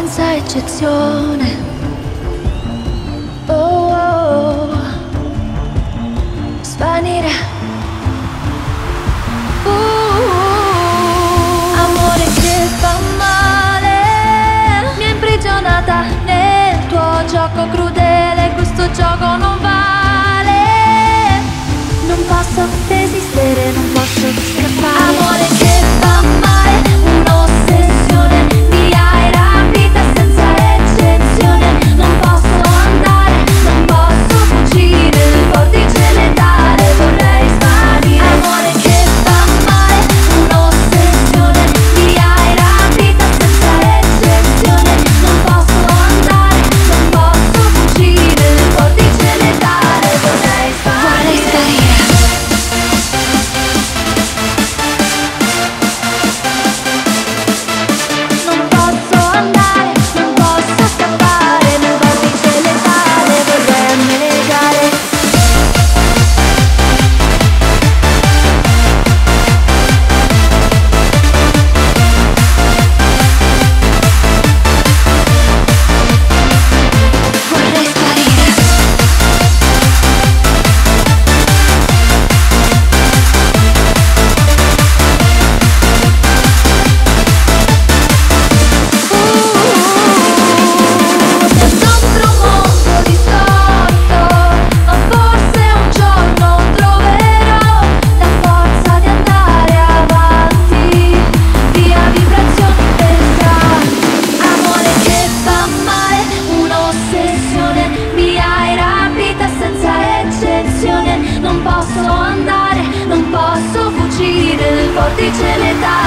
senza eccezione. Oh, oh, oh. Svanire. Amore che fa male, mi ha imprigionata nel tuo gioco crudele. Questo gioco non vale. Non posso resistere, non posso scappare. Amore che fa male, un'ossessione. Mi hai rapita senza eccezione. Non posso andare, non posso fuggire. Il vortice letale, vorrei svanire. Amore che fa male, un'ossessione. Mi hai rapita senza eccezione. Non posso andare, non posso fuggire. Il vortice letale, vorrei svanire. Non posso andare, non posso scappare. Nel vortice letale vorrei annegare. Vorrei sparire. Nostro mondo distorto, ma forse un giorno troverò la forza di andare avanti, via vibrazioni pesanti. Amore che fa male, un'ossessione. Mi hai rapita senza eccezione. Non posso andare, non posso fuggire. Il vortice letale.